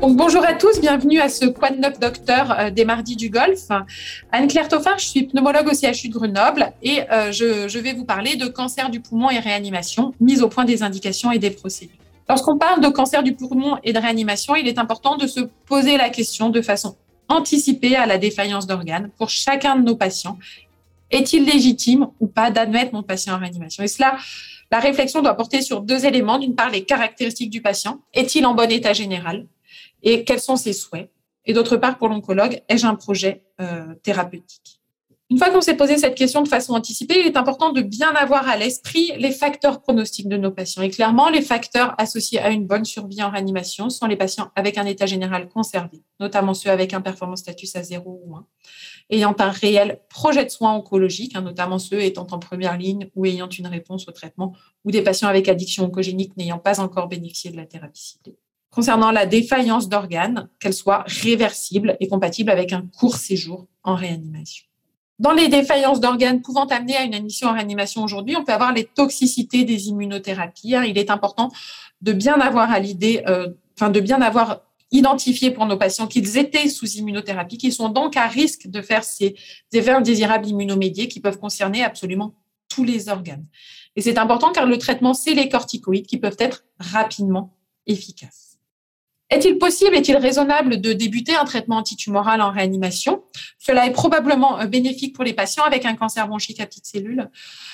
Donc, bonjour à tous, bienvenue à ce Quoi de neuf docteur des mardis du Golfe. Anne-Claire Toffard, je suis pneumologue au CHU de Grenoble et je vais vous parler de cancer du poumon et réanimation, mise au point des indications et des procédures. Lorsqu'on parle de cancer du poumon et de réanimation, il est important de se poser la question de façon anticipée à la défaillance d'organes pour chacun de nos patients. Est-il légitime ou pas d'admettre mon patient en réanimation? Et cela, la réflexion doit porter sur deux éléments. D'une part, les caractéristiques du patient. Est-il en bon état général? Et quels sont ses souhaits? Et d'autre part, pour l'oncologue, ai-je un projet thérapeutique? Une fois qu'on s'est posé cette question de façon anticipée, il est important de bien avoir à l'esprit les facteurs pronostiques de nos patients. Et clairement, les facteurs associés à une bonne survie en réanimation sont les patients avec un état général conservé, notamment ceux avec un performance status à 0 ou 1, ayant un réel projet de soins oncologiques, notamment ceux étant en première ligne ou ayant une réponse au traitement, ou des patients avec addiction oncogénique n'ayant pas encore bénéficié de la thérapie ciblée. Concernant la défaillance d'organes, qu'elle soit réversible et compatible avec un court séjour en réanimation. Dans les défaillances d'organes pouvant amener à une admission en réanimation aujourd'hui, on peut avoir les toxicités des immunothérapies. Il est important de bien avoir à l'idée, de bien avoir identifié pour nos patients qu'ils étaient sous immunothérapie, qu'ils sont donc à risque de faire ces effets indésirables immunomédiés qui peuvent concerner absolument tous les organes. Et c'est important car le traitement, c'est les corticoïdes qui peuvent être rapidement efficaces. Est-il possible, est-il raisonnable de débuter un traitement antitumoral en réanimation? Cela est probablement bénéfique pour les patients avec un cancer bronchique à petites cellules,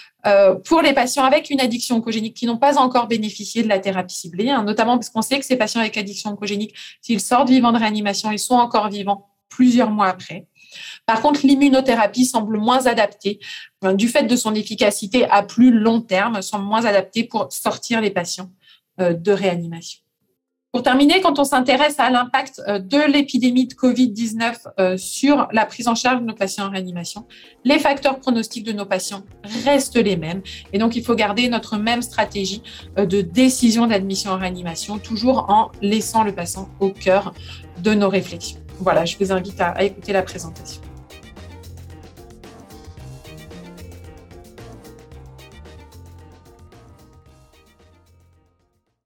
pour les patients avec une addiction oncogénique qui n'ont pas encore bénéficié de la thérapie ciblée, notamment parce qu'on sait que ces patients avec addiction oncogénique, s'ils sortent vivants de réanimation, ils sont encore vivants plusieurs mois après. Par contre, l'immunothérapie semble moins adaptée, du fait de son efficacité à plus long terme, semble moins adaptée pour sortir les patients de réanimation. Pour terminer, quand on s'intéresse à l'impact de l'épidémie de Covid-19 sur la prise en charge de nos patients en réanimation, les facteurs pronostiques de nos patients restent les mêmes. Et donc, il faut garder notre même stratégie de décision d'admission en réanimation, toujours en laissant le patient au cœur de nos réflexions. Voilà, je vous invite à écouter la présentation.